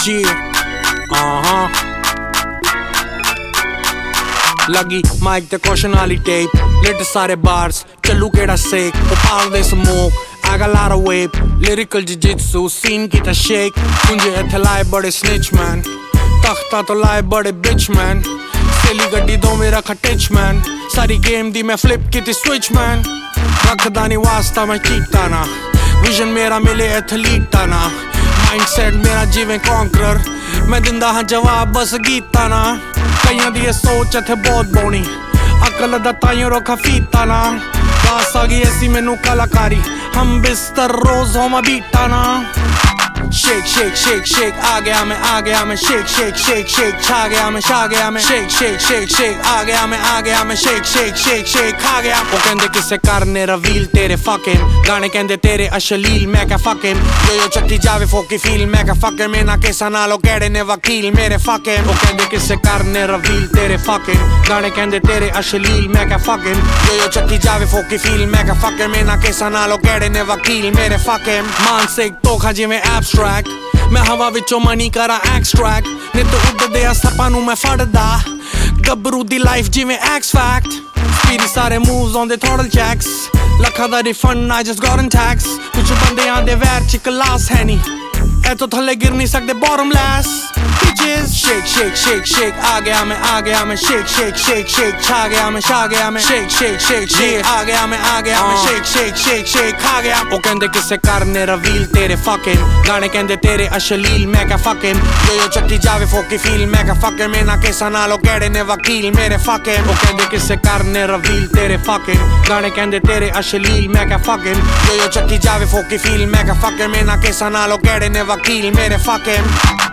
लगी माइक ते क्वेश्चन वाली टेप लिट सारे बार्स चलू केड़ा सेक उपाल दे smoke I got a lot of whip lyrical jiu-jitsu scene की ता shake मुझे इत्थे लाए बड़े snitch man तख्ता तो लाए बड़े bitch man सेली गड्डी दो मेरा खटिच man सारी गेम दी मैं flip की ती switch man रखदा नहीं वास्ता मैं कीता ना विजन मेरा मिले एथलीटा ना माइंडसेट मेरा जीवे कॉन्करर मैं दिंदा हाँ जवाब बस गीता ना कईयां दी सोच इत्थे बहुत बौनी अकल दा ताइयों रोखा फीता ना पास आ गई ऐसी मैनू कलाकारी हम बिस्तर रोज होमा बीटा ना Shake, shake, shake, shake, आ गया मैं shake, shake, shake, shake, छा गया मैं shake, shake, shake, shake, आ गया मैं shake, shake, shake, shake, खा गया वो कहंदे किसे करने reveal तेरे fucking गाने कहंदे तेरे अश्लील मैं क्या fucking यो चक्की जावे फोकी फील मैं क्या fucking मैं ना केसा नालो केड़े ने वकील मेरे fucking वो कहंदे किसे करने reveal तेरे fucking गाने कहंदे तेरे अश्लील मैं क्या fucking यो चक्की जावे फोकी फील मैं क्या fucking मैं ना केसा नालो केड़े ने वकील मेरे fucking मानसिक धोखा जिवें abstract मैं हवा विचों मनी करा एक्सट्रैक्ट नित उड़दे आ सपां नूं मैं फड़दा गबरू दी लाइफ जिवें एक्स फैक्ट स्पीडी सारे moves on the throttle checks लखां दा refund I just got in tax कुछ बंदियां दे वैर च क्लास है नी ऐतों थल्ले गिर नहीं सकदे bottomless bitches shake shake shake shake आ गया मैं shake shake shake shake छा गया मैं shake shake shake shake आ गया मैं shake shake shake shake खा गया वो कहंदे किसे करने reveal तेरे fucking गाने कहंदे तेरे अश्लील मैं क्या fucking यो चक्की जावे फोकी फील मैं क्या fucking मैं ना केसा नालो केड़े ने वकील मेरे fucking वो कहंदे किसे करने reveal तेरे fucking गाने कहंदे तेरे अश्लील मैं क्या fucking यो चक्की जावे फोकी फील मैं क्या fucking मैं ना केसा नालो केड़े ने वकील मेरे fucking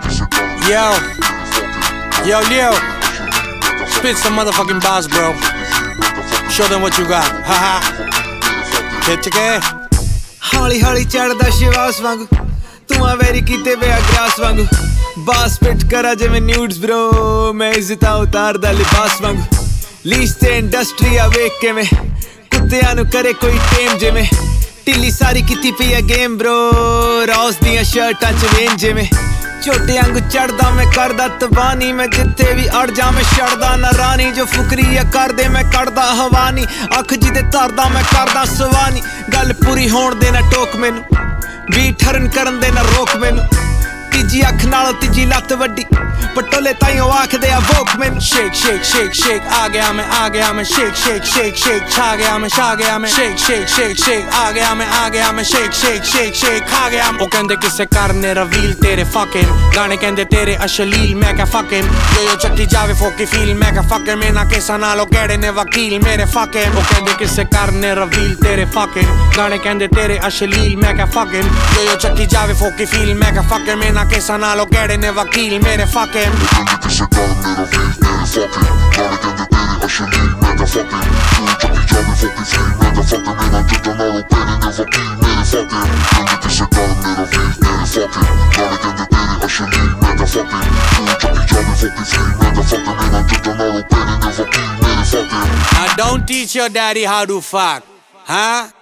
Yo, Leo, spit some motherfucking bars, bro. Show them what you got. Haha. Hit के हौली हौली चढ़दा शिवास वांगू तू आ वेरी कीते वे ग्रास वांगू बास पिट करा जिवें न्यूड्स ब्रो मैं इज्जतां उतारदा लिबास वांगू लीस ते इंडस्ट्री आ वेख के में कुत्तियां नू करे कोई टेम जिवें टिल्ली सारी कीती पई आ गेम ब्रो रॉस दियां शर्टां च वेन जिवें छोटे अंग चढ़दा मैं करदा तबानी मैं जिथे भी अड़ जा मैं छड़दा ना रानी जो फुकरी है कर दे मैं कड़दा हवानी अख जिदे तरदा मैं करदा सवानी गल पूरी होण दे ना टोक मैनू भी ठरन करन दे ना रोक मैनू तीजी अख नालों तीजी लत्त वड्डी पटोले ताइयों आखदे आ वोक मैनू shake shake shake shake आ गया मैं shake shake shake shake छा गया मैं shake shake shake shake आ गया मैं shake shake shake shake खा गया वो कहंदे किसे करने reveal तेरे fucking गाने कहंदे तेरे अश्लील मैं क्या fucking यो चक्की जावे फोकी फील मैं क्या fucking मैं ना केसा नालो केड़े ने वकील मेरे fucking वो कहंदे किसे करने reveal तेरे fucking गाने कहंदे तेरे अश्लील मैं क्या fucking यो चक्की जावे फोकी फील मैं क्या fucking मैं ना केसा नालो केड़े ने वकील मेरे fucking किसे करने reveal तेरे fucking गाने कहंदे तेरे अश्लील मैं क्या fucking यो चक्की जावे फोकी फील मैं क्या fucking मैं ना केसा नालो केड़े ने वकील मेरे fucking कहंदे किसे करने reveal तेरे fucking गाने कहंदे तेरे अश्लील मैं क्या fucking यो चक्की जावे फोकी फील मैं क्या fucking मैं ना केसा नालो केड़े ने वकील मेरे fucking Now don't teach your daddy how to fuck, huh?